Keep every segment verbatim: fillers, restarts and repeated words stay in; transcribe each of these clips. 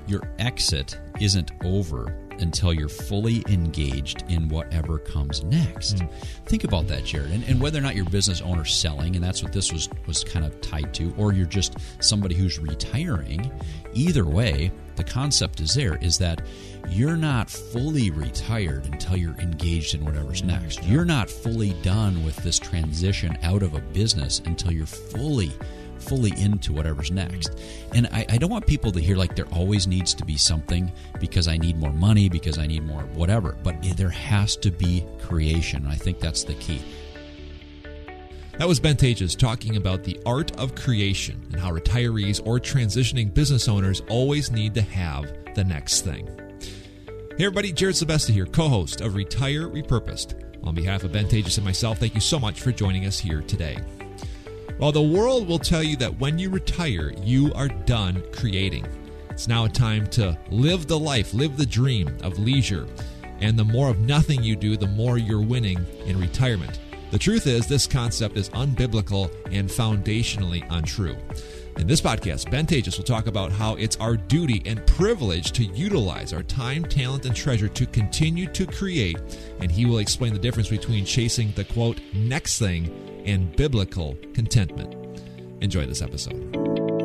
your exit isn't over until you're fully engaged in whatever comes next. Mm. Think about that, Jared. And, and whether or not your business owner's selling, and that's what this was, was kind of tied to, or you're just somebody who's retiring, either way, the concept is there, is that you're not fully retired until you're engaged in whatever's next. You're not fully done with this transition out of a business until you're fully fully into whatever's next. And I, I don't want people to hear like there always needs to be something because I need more money, because I need more whatever. But there has to be creation. And I think that's the key. That was Ben Tages talking about the art of creation and how retirees or transitioning business owners always need to have the next thing. Hey everybody, Jared Sebesta here, co-host of Retire Repurposed. On behalf of Ben Tages and myself, thank you so much for joining us here today. While the world will tell you that when you retire, you are done creating. It's now a time to live the life, live the dream of leisure. And the more of nothing you do, the more you're winning in retirement. The truth is, this concept is unbiblical and foundationally untrue. In this podcast, Ben Tages will talk about how it's our duty and privilege to utilize our time, talent, and treasure to continue to create, and he will explain the difference between chasing the, quote, next thing and biblical contentment. Enjoy this episode.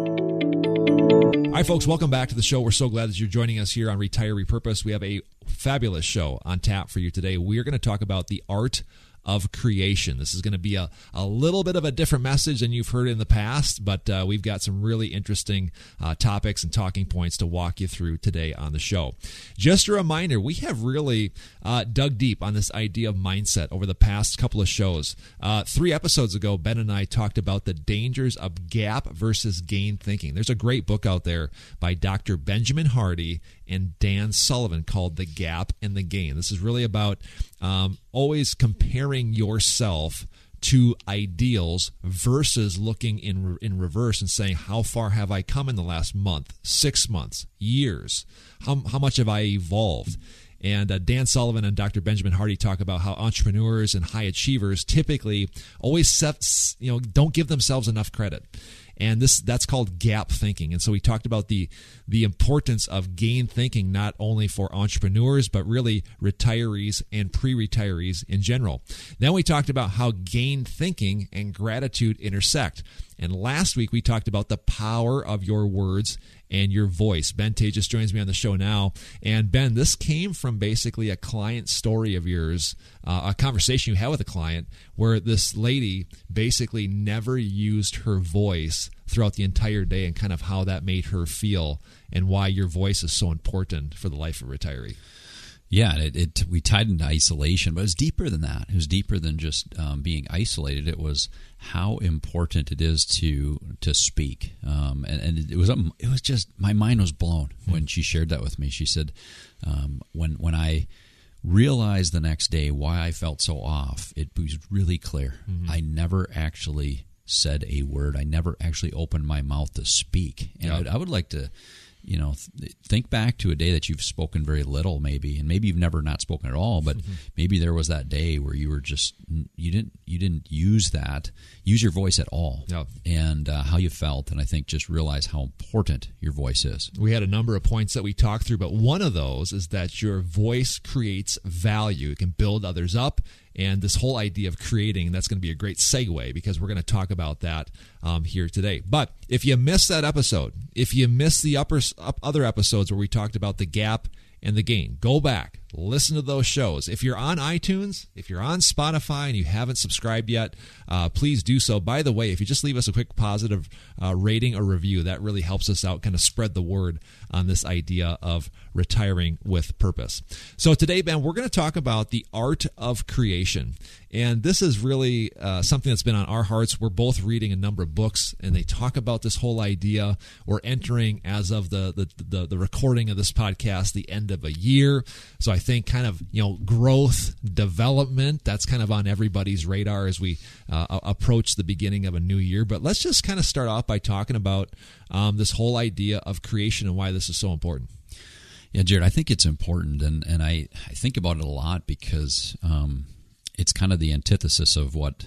All right, folks, welcome back to the show. We're so glad that you're joining us here on Retire Repurposed. We have a fabulous show on tap for you today. We're going to talk about the art of creation. This is going to be a, a little bit of a different message than you've heard in the past, but uh, we've got some really interesting uh, topics and talking points to walk you through today on the show. Just a reminder, we have really uh, dug deep on this idea of mindset over the past couple of shows. Uh, three episodes ago, Ben and I talked about the dangers of gap versus gain thinking. There's a great book out there by Doctor Benjamin Hardy and Dan Sullivan called The Gap and the Gain. This is really about um, always comparing yourself to ideals versus looking in in reverse and saying, how far have I come in the last month, six months, years? How, how much have I evolved? And uh, Dan Sullivan and Doctor Benjamin Hardy talk about how entrepreneurs and high achievers typically always set, you know, don't give themselves enough credit. And this that's called gap thinking. And so we talked about the the importance of gain thinking, not only for entrepreneurs, but really retirees and pre-retirees in general. Then we talked about how gain thinking and gratitude intersect. And last week we talked about the power of your words and your voice. Ben Tages joins me on the show now. And Ben, this came from basically a client story of yours, uh, a conversation you had with a client where this lady basically never used her voice throughout the entire day and kind of how that made her feel and why your voice is so important for the life of a retiree. Yeah, it, it we tied into isolation, but it was deeper than that. It was deeper than just um, being isolated. It was how important it is to to speak, um, and, and it was it was just my mind was blown when she shared that with me. She said, um, when when I realized the next day why I felt so off, it was really clear. Mm-hmm. I never actually said a word. I never actually opened my mouth to speak, and Yep. I, I would like to. You know, th- think back to a day that you've spoken very little, maybe, and maybe you've never not spoken at all. But mm-hmm. maybe there was that day where you were just you didn't you didn't use that use your voice at all, Yep. and uh, how you felt, and I think just realize how important your voice is. We had a number of points that we talked through, but one of those is that your voice creates value. It can build others up. And this whole idea of creating, that's going to be a great segue because we're going to talk about that um, here today. But if you missed that episode, if you missed the upper, up other episodes where we talked about the gap and the gain, go back, listen to those shows. If you're on iTunes, if you're on Spotify and you haven't subscribed yet, uh, please do so. By the way, if you just leave us a quick positive uh, rating or review, that really helps us out, kind of spread the word on this idea of retiring with purpose. So today, Ben, we're going to talk about the art of creation. And this is really uh, something that's been on our hearts. We're both reading a number of books, and they talk about this whole idea. We're entering, as of the the, the, the recording of this podcast, the end of a year. So I think kind of, you know, growth, development, that's kind of on everybody's radar as we uh, approach the beginning of a new year. But let's just kind of start off by talking about um, this whole idea of creation and why this is so important. Yeah, Jared, I think it's important, and, and I, I think about it a lot because um, it's kind of the antithesis of what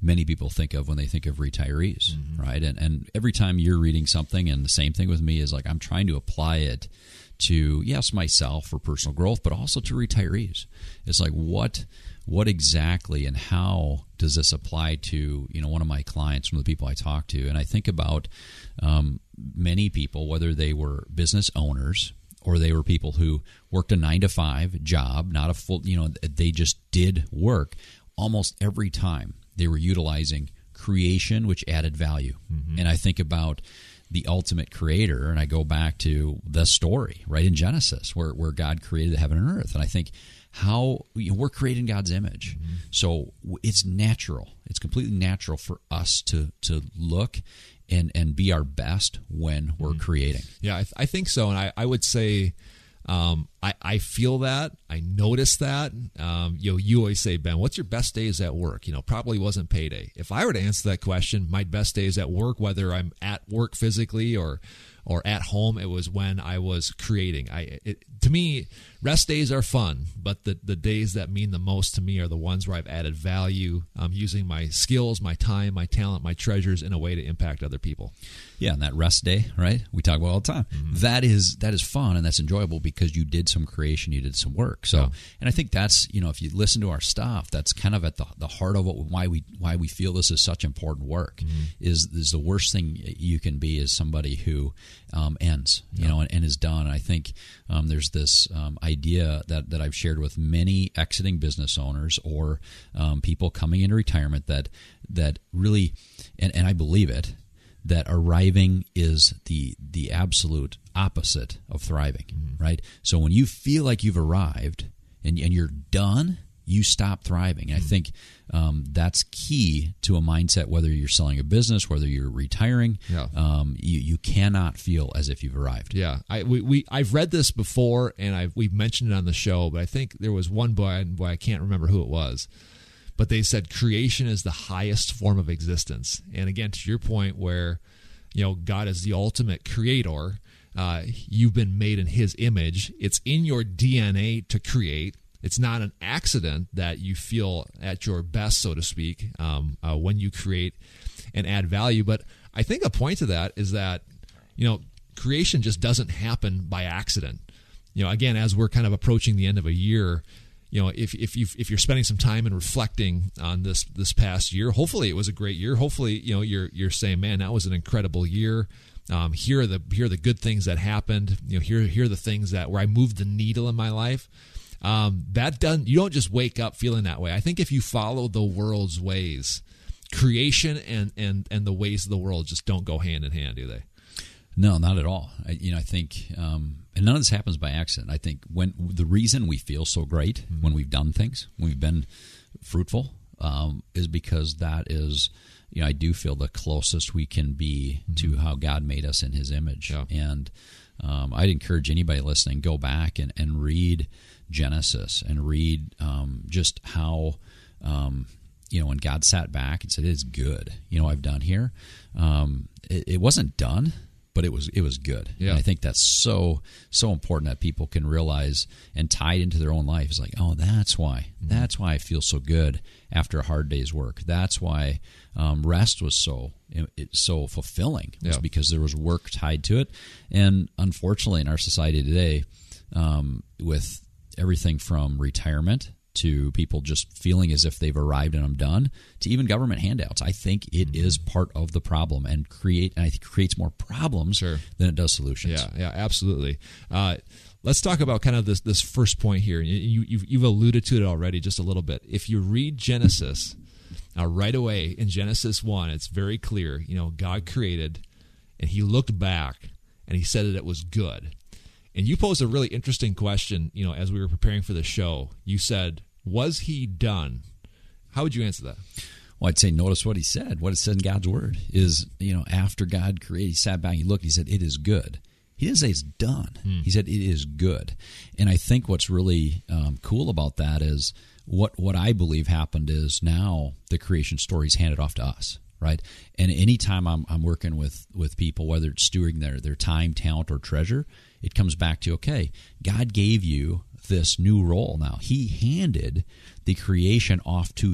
many people think of when they think of retirees, mm-hmm. right? And and every time you're reading something, and the same thing with me, is like I'm trying to apply it to, yes, myself for personal growth, but also to retirees. It's like what what exactly and how does this apply to, you know, one of my clients, one of the people I talk to, and I think about um, many people, whether they were business owners or they were people who worked a nine to five job, not a full, you know, they just did work. Almost every time they were utilizing creation, which added value. Mm-hmm. And I think about the ultimate creator, and I go back to the story, right, in Genesis, where, where God created the heaven and earth. And I think how, you know, we're created in God's image. Mm-hmm. So it's natural. It's completely natural for us to to look and, and be our best when we're mm-hmm. creating. Yeah, I, th- I think so. And I, I would say um, I, I feel that. I notice that. Um, you know, you always say, Ben, what's your best days at work? You know, probably wasn't payday. If I were to answer that question, my best days at work, whether I'm at work physically or or at home, it was when I was creating. I it, to me, rest days are fun, but the, the days that mean the most to me are the ones where I've added value, um, using my skills, my time, my talent, my treasures in a way to impact other people. Yeah, and that rest day, right? We talk about all the time. Mm-hmm. That is that is fun and that's enjoyable because you did some creation, you did some work. So, yeah. And I think that's, you know, if you listen to our stuff, that's kind of at the the heart of what, why we why we feel this is such important work. Mm-hmm. Is is the worst thing you can be is somebody who um, ends, you yeah. know, and, and is done. And I think um, there's this um, idea that that I've shared with many exiting business owners or um, people coming into retirement that that really, and, and I believe it, that arriving is the the absolute opposite of thriving, mm-hmm. right? So when you feel like you've arrived and, and you're done, you stop thriving. And mm-hmm. I think um, that's key to a mindset, whether you're selling a business, whether you're retiring. Yeah. Um, you, you cannot feel as if you've arrived. Yeah, I we, we I've read this before, and I've we've mentioned it on the show, but I think there was one boy, boy I can't remember who it was, but they said creation is the highest form of existence. And again, to your point where, you know, God is the ultimate creator, uh, you've been made in his image. It's in your D N A to create. It's not an accident that you feel at your best, so to speak, um, uh, when you create and add value. But I think a point to that is that, you know, creation just doesn't happen by accident. You know, again, as we're kind of approaching the end of a year, you know, if if you if you're spending some time and reflecting on this this past year, hopefully it was a great year. Hopefully, you know, you're you're saying, man, that was an incredible year. Um, here are the here are the good things that happened. You know, here here are the things that where I moved the needle in my life. Um, that done, you don't just wake up feeling that way. I think if you follow the world's ways, creation and and and the ways of the world just don't go hand in hand, do they? No, not at all. I, you know, I think, um, and none of this happens by accident. I think when the reason we feel so great mm-hmm. when we've done things, when we've been fruitful, um, is because that is, you know, I do feel the closest we can be mm-hmm. to how God made us in His image. Yeah. And um, I'd encourage anybody listening, go back and, and read Genesis and read um, just how, um, you know, when God sat back and said, "It is good," you know, I've done here. Um, it, it wasn't done, but it was it was good. Yeah. And I think that's so so important that people can realize and tie it into their own life. It's like, oh, that's why. Mm-hmm. That's why I feel so good after a hard day's work. That's why um, rest was so it, so fulfilling. It was yeah. because there was work tied to it. And unfortunately, in our society today, um, with everything from retirement to people just feeling as if they've arrived and I'm done, to even government handouts. I think it mm-hmm. is part of the problem and create, and I think it creates more problems sure. than it does solutions. Yeah, yeah, absolutely. Uh, let's talk about kind of this this first point here. You, you've, you've alluded to it already just a little bit. If you read Genesis, uh, right away in Genesis one, it's very clear. You know, God created, and He looked back, and He said that it was good. And you posed a really interesting question, you know, as we were preparing for the show. You said, was He done? How would you answer that? Well, I'd say notice what He said. What it said in God's Word is, you know, after God created, He sat back, He looked, He said, it is good. He didn't say it's done. Hmm. He said it is good. And I think what's really um, cool about that is what, what I believe happened is now the creation story is handed off to us. Right, and anytime I'm I'm working with, with people, whether it's stewarding their, their time, talent, or treasure, it comes back to, okay, God gave you this new role now. He handed the creation off to you.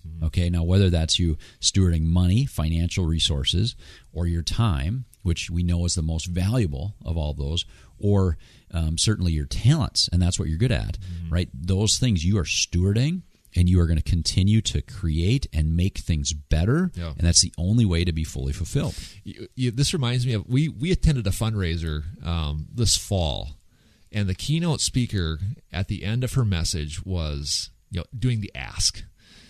Okay, now whether that's you stewarding money, financial resources, or your time, which we know is the most valuable of all those, or um, certainly your talents, and that's what you're good at, mm-hmm. right? Those things you are stewarding, and you are going to continue to create and make things better, yeah. and that's the only way to be fully fulfilled. You, you, this reminds me of, we, we attended a fundraiser um, this fall, and the keynote speaker at the end of her message was, you know, doing the ask.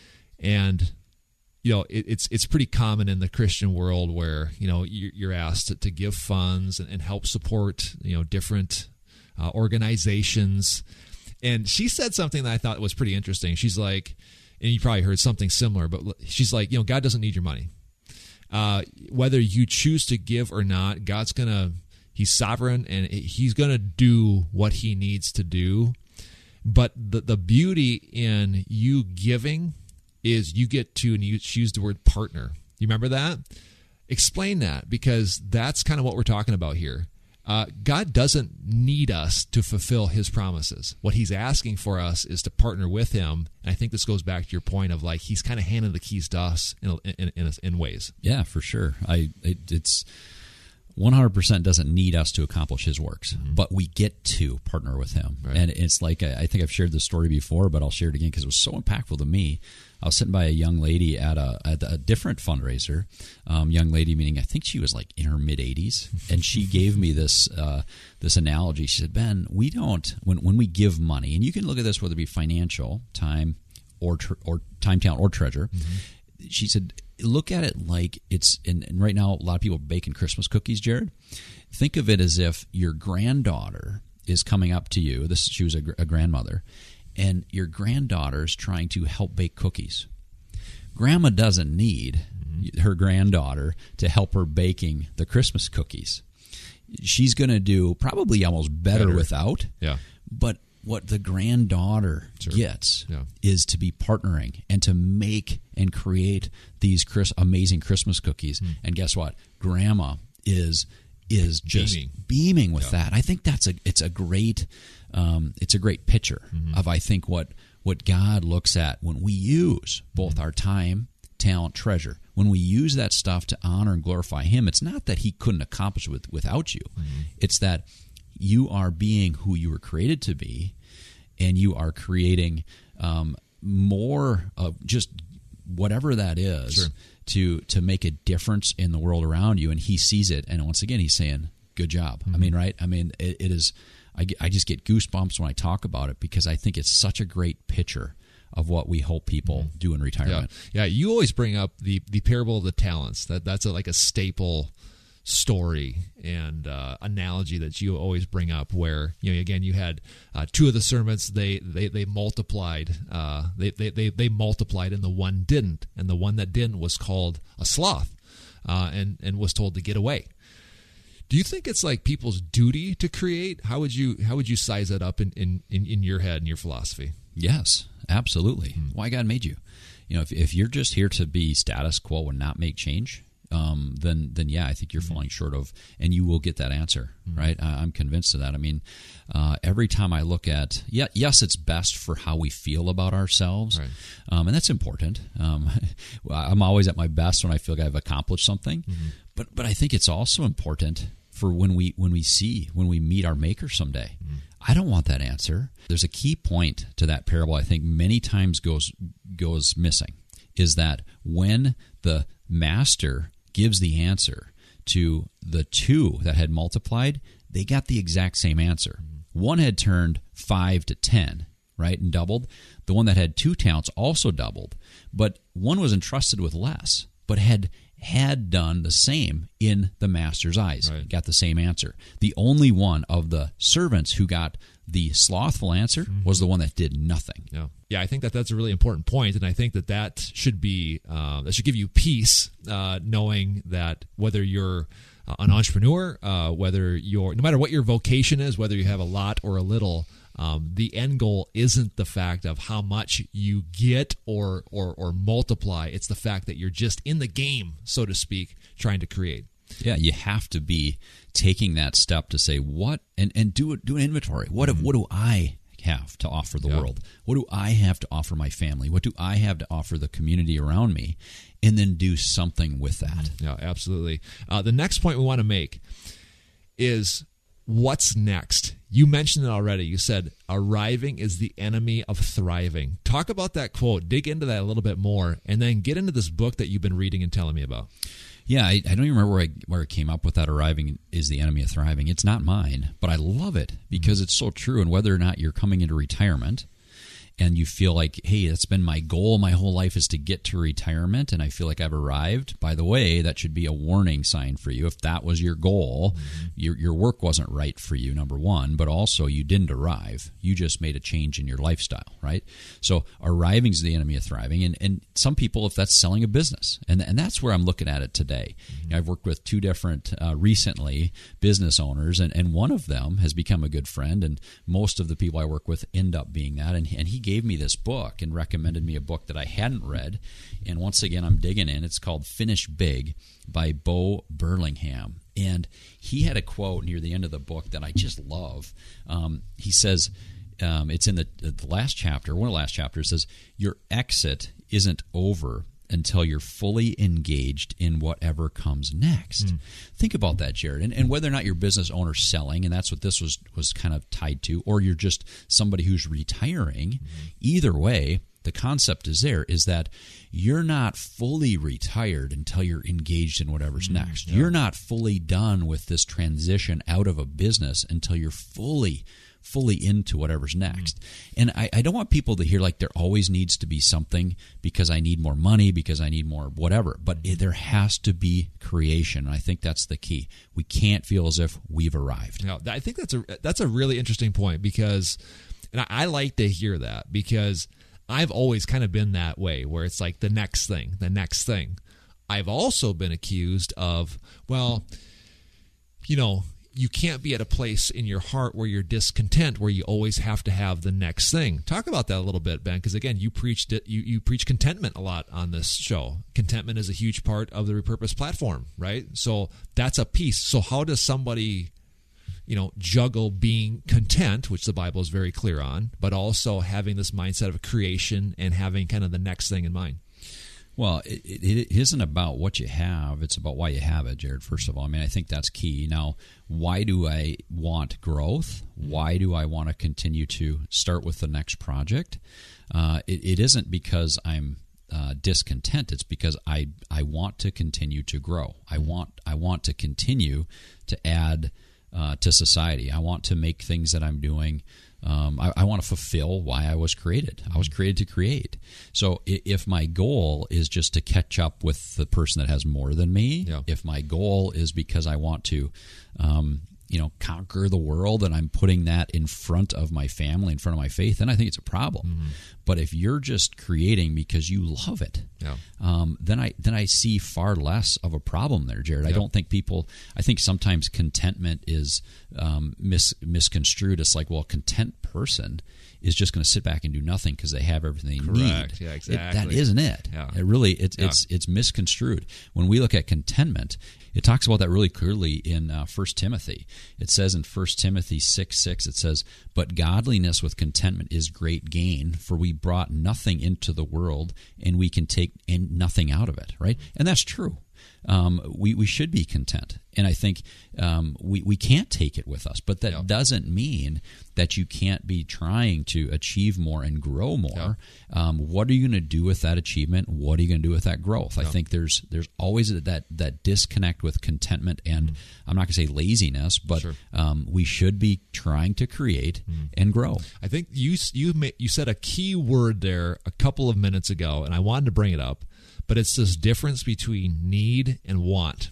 And, you know, it, it's it's pretty common in the Christian world where, you know, you're, you're asked to, to give funds and, and help support, you know, different uh, organizations. And she said something that I thought was pretty interesting. She's like, and you probably heard something similar, but she's like, you know, God doesn't need your money. Uh, whether you choose to give or not, God's going to, he's sovereign and he's going to do what he needs to do. But the, the beauty in you giving is you get to, and you use the word partner. You remember that? Explain that, because that's kind of what we're talking about here. Uh, God doesn't need us to fulfill his promises. What he's asking for us is to partner with him. And I think this goes back to your point of like he's kind of handing the keys to us in in, in, in ways. Yeah, for sure. I it, it's one hundred percent doesn't need us to accomplish his works, mm-hmm. but we get to partner with him. Right. And it's like, I think I've shared this story before, but I'll share it again because it was so impactful to me. I was sitting by a young lady at a, at a different fundraiser, um, young lady meaning I think she was like in her mid-eighties, and she gave me this uh, this analogy. She said, Ben, we don't, when when we give money, and you can look at this whether it be financial, time, or tre- or time, talent, or treasure, mm-hmm. she said, look at it like it's, and, and right now a lot of people are baking Christmas cookies, Jared. Think of it as if your granddaughter is coming up to you. This she was a, a grandmother. And your granddaughter's trying to help bake cookies. Grandma doesn't need mm-hmm. her granddaughter to help her baking the Christmas cookies. She's going to do probably almost better, better. without. Yeah. But what the granddaughter sure. gets yeah. is to be partnering and to make and create these Chris, amazing Christmas cookies. Mm. And guess what? Grandma is is just beaming, beaming with yeah. that. I think that's a it's a great um, it's a great picture mm-hmm. of I think what what God looks at when we use both mm-hmm. our time, talent, treasure. When we use that stuff to honor and glorify Him, it's not that He couldn't accomplish it with, without you. Mm-hmm. It's that you are being who you were created to be, and you are creating um, more of just whatever that is. Sure. to to make a difference in the world around you, and he sees it, and once again he's saying good job. Mm-hmm. I mean, right? I mean, it, it is I, get, I just get goosebumps when I talk about it because I think it's such a great picture of what we hope people mm-hmm. do in retirement. Yeah. yeah, you always bring up the the parable of the talents. That that's a, like a staple story and uh, analogy that you always bring up, where you know again you had uh, two of the servants they they they multiplied uh, they, they they they multiplied and the one didn't, and the one that didn't was called a sloth uh, and and was told to get away. Do you think it's like people's duty to create? How would you how would you size that up in in, in, in your head and your philosophy? Yes, absolutely. Hmm. Why God made you. You know, if if you're just here to be status quo and not make change, Um, then, then yeah, I think you're falling short of, and you will get that answer, mm-hmm. right? I, I'm convinced of that. I mean, uh, every time I look at, yeah, yes, it's best for how we feel about ourselves, right. um, and that's important. Um, I'm always at my best when I feel like I've accomplished something, mm-hmm. but but I think it's also important for when we when we see when we meet our Maker someday. Mm-hmm. I don't want that answer. There's a key point to that parable I think many times goes goes missing, is that when the master gives the answer to the two that had multiplied, they got the exact same answer. Mm-hmm. One had turned five to ten, right, and doubled. The one that had two talents also doubled, but one was entrusted with less, but had had done the same in the master's eyes, right. got the same answer. The only one of the servants who got the slothful answer mm-hmm. was the one that did nothing. Yeah, yeah. I think that that's a really important point, and I think that that should be uh, that should give you peace, uh, knowing that whether you're uh, an entrepreneur, uh, whether you're no matter what your vocation is, whether you have a lot or a little, um, the end goal isn't the fact of how much you get or or or multiply. It's the fact that you're just in the game, so to speak, trying to create. Yeah, you have to be taking that step to say what and, and do do an inventory. What mm-hmm. what do I have to offer the Yeah. world? What do I have to offer my family? What do I have to offer the community around me? And then do something with that. Yeah, absolutely. Uh, the next point we want to make is what's next. You mentioned it already. You said arriving is the enemy of thriving. Talk about that quote. Dig into that a little bit more, and then get into this book that you've been reading and telling me about. Yeah, I, I don't even remember where I, where I came up with that. Arriving is the enemy of thriving. It's not mine, but I love it because it's so true. And whether or not you're coming into retirement and you feel like, hey, that's been my goal my whole life is to get to retirement, and I feel like I've arrived. By the way, that should be a warning sign for you. If that was your goal, mm-hmm. your your work wasn't right for you, number one, but also you didn't arrive. You just made a change in your lifestyle, right? So arriving is the enemy of thriving. And, and some people, if that's selling a business, and, and that's where I'm looking at it today. Mm-hmm. You know, I've worked with two different, uh, recently, business owners, and, and one of them has become a good friend, and most of the people I work with end up being that. And, and he gave me this book and recommended me a book that I hadn't read. And once again, I'm digging in. It's called Finish Big by Bo Burlingham. And he had a quote near the end of the book that I just love. Um, he says, um, it's in the, the last chapter, one of the last chapters, says, your exit isn't over until you're fully engaged in whatever comes next. Mm. Think about that, Jared. And, and whether or not your business owner selling, and that's what this was was kind of tied to, or you're just somebody who's retiring, mm. either way, the concept is there, is that you're not fully retired until you're engaged in whatever's mm, next. Yeah. You're not fully done with this transition out of a business until you're fully fully into whatever's next. Mm. And I, I don't want people to hear like there always needs to be something because I need more money, because I need more whatever. But it, there has to be creation. And I think that's the key. We can't feel as if we've arrived. No, I think that's a that's a really interesting point, because, and I, I like to hear that, because I've always kind of been that way, where it's like the next thing, the next thing. I've also been accused of, well, you know, you can't be at a place in your heart where you're discontent, where you always have to have the next thing. Talk about that a little bit, Ben, because again, you preached it. You you preach contentment a lot on this show. Contentment is a huge part of the Repurpose platform, right? So that's a piece. So how does somebody, you know, juggle being content, which the Bible is very clear on, but also having this mindset of creation and having kind of the next thing in mind? Well, it, it isn't about what you have. It's about why you have it, Jared, first of all. I mean, I think that's key. Now, why do I want growth? Why do I want to continue to start with the next project? Uh, it, it isn't because I'm uh, discontent. It's because I I want to continue to grow. I want I want to continue to add uh, to society. I want to make things that I'm doing. Um, I, I want to fulfill why I was created. I was created to create. So if my goal is just to catch up with the person that has more than me, yeah. if my goal is because I want to, um, you know, conquer the world, and I'm putting that in front of my family, in front of my faith, then I think it's a problem. Mm-hmm. But if you're just creating because you love it, yeah. um, then I then I see far less of a problem there, Jared. Yep. I don't think people. I think sometimes contentment is um, mis, misconstrued. It's like, well, a content person is just going to sit back and do nothing because they have everything they Correct. need. Yeah, exactly. It, that isn't it. Yeah. It really, it's yeah. it's it's misconstrued. When we look at contentment, it talks about that really clearly in uh, First Timothy. It says in First Timothy six six, it says, "But godliness with contentment is great gain, for we brought nothing into the world, and we can take in nothing out of it." Right, and that's true. Um, we, we should be content. And I think um, we, we can't take it with us. But that yep. doesn't mean that you can't be trying to achieve more and grow more. Yep. Um, what are you going to do with that achievement? What are you going to do with that growth? Yep. I think there's there's always that, that disconnect with contentment and, mm. I'm not going to say laziness, but sure. um, we should be trying to create mm. and grow. I think you, you, you said a key word there a couple of minutes ago, and I wanted to bring it up. But it's this difference between need and want.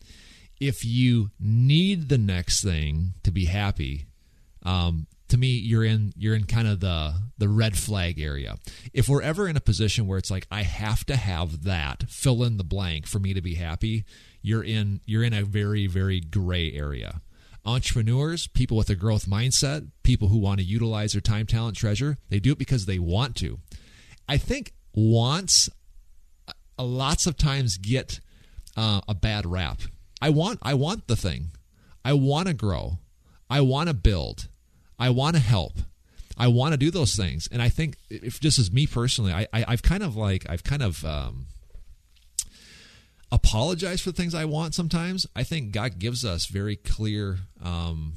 If you need the next thing to be happy, um, to me, you're in you're in kind of the the red flag area. If we're ever in a position where it's like, I have to have that, fill in the blank for me to be happy, you're in you're in a very, very gray area. Entrepreneurs, people with a growth mindset, people who want to utilize their time, talent, treasure, they do it because they want to. I think wants Uh, lots of times get uh, a bad rap. I want I want the thing. I want to grow. I want to build. I want to help. I want to do those things. And I think if just as me personally, I, I I've kind of like I've kind of um, apologized for the things I want sometimes. I think God gives us very clear um,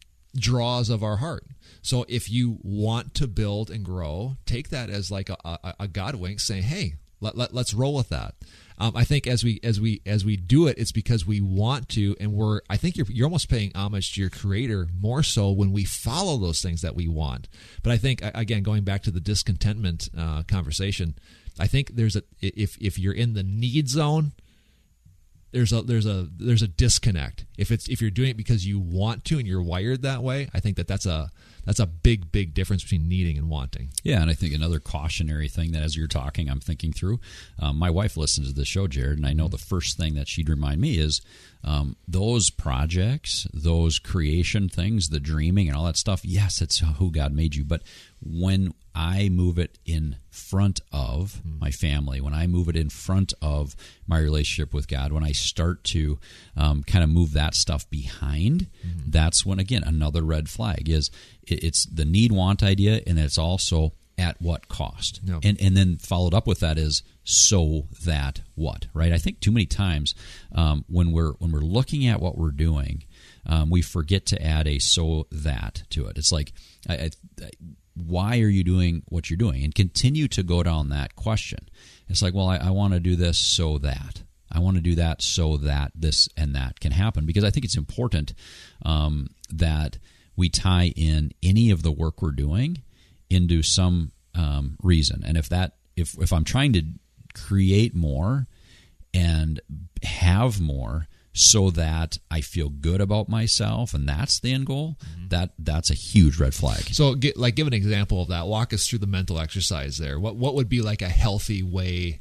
draws of our heart. So if you want to build and grow, take that as like a, a, a God wink saying, hey, let, let, let's roll with that. Um, I think as we as we as we do it, it's because we want to, and we're. I think you're you're almost paying homage to your Creator more so when we follow those things that we want. But I think again, going back to the discontentment uh, conversation, I think there's a if if you're in the need zone, there's a there's a there's a disconnect. If it's if you're doing it because you want to and you're wired that way, I think that that's a that's a big big difference between needing and wanting. Yeah, and I think another cautionary thing that as you're talking, I'm thinking through. Um, my wife listens to the show, Jared, and I know the first thing that she'd remind me is um, those projects, those creation things, the dreaming and all that stuff. Yes, it's who God made you, but when I move it in front of my family, when I move it in front of my relationship with God, when I start to um, kind of move that stuff behind, mm-hmm. that's when, again, another red flag is it, it's the need-want idea, and it's also at what cost. Yep. And and then followed up with that is so that what, right? I think too many times um, when we're when we're looking at what we're doing, um, we forget to add a so that to it. It's like I, I, I why are you doing what you're doing? And continue to go down that question. It's like, well, I, I want to do this so that. I want to do that so that this and that can happen. Because I think it's important um, that we tie in any of the work we're doing into some um, reason. And if that, if if I'm trying to create more and have more, so that I feel good about myself, and that's the end goal, mm-hmm. that that's a huge red flag. So, get, like, give an example of that. Walk us through the mental exercise there. What what would be like a healthy way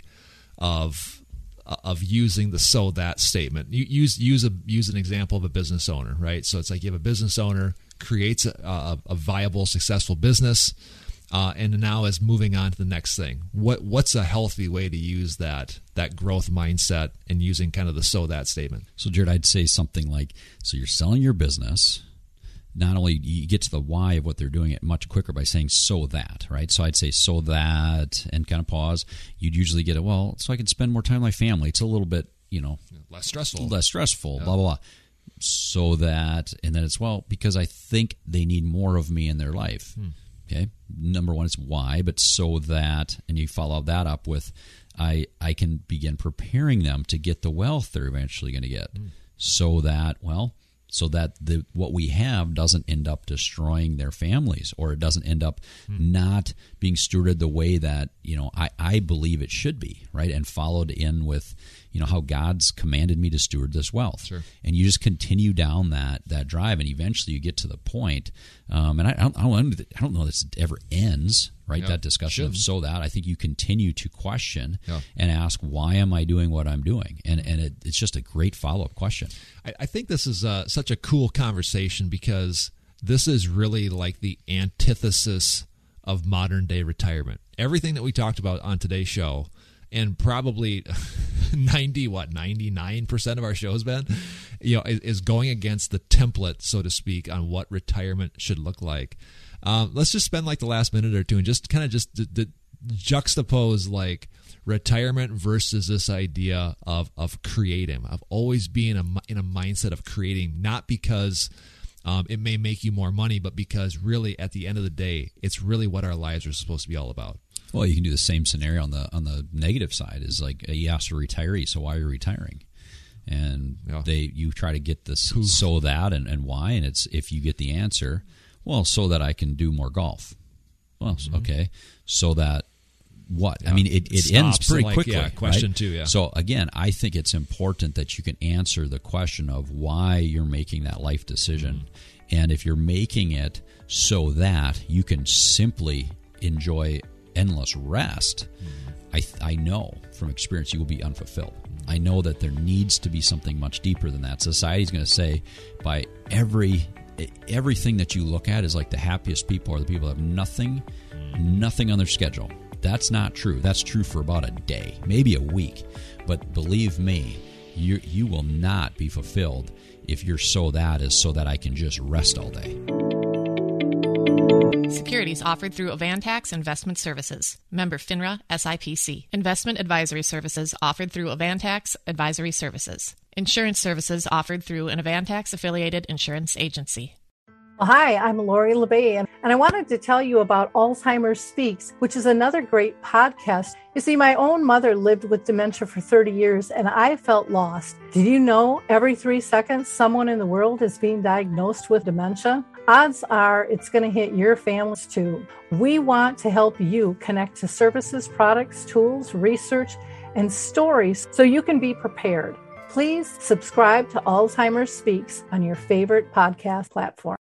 of of using the so that statement? You, use use a use an example of a business owner, right? So it's like you have a business owner creates a, a, a viable, successful business, uh, and now is moving on to the next thing. What what's a healthy way to use that that growth mindset and using kind of the so that statement? So, Jared, I'd say something like, so you're selling your business. Not only you get to the why of what they're doing it much quicker by saying so that, right? So I'd say so that and kind of pause. You'd usually get it, well, so I can spend more time with my family. It's a little bit, you know, less stressful. Less stressful, yeah. blah, blah, blah. So that, and then it's, well, because I think they need more of me in their life. Hmm. Okay, number one is why, but so that, and you follow that up with, I I can begin preparing them to get the wealth they're eventually going to get, mm. so that, well, so that the what we have doesn't end up destroying their families, or it doesn't end up mm. not being stewarded the way that, you know, I, I believe it should be, right, and followed in with, you know, how God's commanded me to steward this wealth. Sure. And you just continue down that that drive, and eventually you get to the point, um, and I, I, don't, I, don't, I don't know this ever ends, right, yeah, that discussion of so that. I think you continue to question yeah. and ask, why am I doing what I'm doing? And and it, it's just a great follow-up question. I, I think this is uh, such a cool conversation, because this is really like the antithesis of modern-day retirement. Everything that we talked about on today's show, and probably ninety what ninety-nine percent of our shows, Ben, you know, is, is going against the template, so to speak, on what retirement should look like. Um, let's just spend like the last minute or two and just kind of just d- d- juxtapose like retirement versus this idea of of creating, of always being a, in a mindset of creating, not because um, it may make you more money, but because really at the end of the day, it's really what our lives are supposed to be all about. Well, you can do the same scenario on the on the negative side. Is like you asked a retiree, so why are you retiring? And yeah. they you try to get this Oof. so that and, and why, and it's if you get the answer, well, so that I can do more golf. Well, mm-hmm. okay, so that what? Yeah. I mean, it, it, it ends pretty like, quickly. Yeah, question right? two, yeah. So again, I think it's important that you can answer the question of why you're making that life decision, mm-hmm. and if you're making it so that you can simply enjoy endless rest, mm-hmm. I I know from experience you will be unfulfilled. Mm-hmm. I know that there needs to be something much deeper than that. Society's going to say by every everything that you look at is like the happiest people are the people that have nothing, mm-hmm. nothing on their schedule. That's not true. That's true for about a day, maybe a week. But believe me, you you will not be fulfilled if your so that is so that I can just rest all day. Securities offered through Avantax Investment Services. Member FINRA S I P C. Investment advisory services offered through Avantax Advisory Services. Insurance services offered through an Avantax-affiliated insurance agency. Well, hi, I'm Lori LeBay, and I wanted to tell you about Alzheimer's Speaks, which is another great podcast. You see, my own mother lived with dementia for thirty years, and I felt lost. Did you know every three seconds someone in the world is being diagnosed with dementia? Odds are it's going to hit your families too. We want to help you connect to services, products, tools, research, and stories so you can be prepared. Please subscribe to Alzheimer's Speaks on your favorite podcast platform.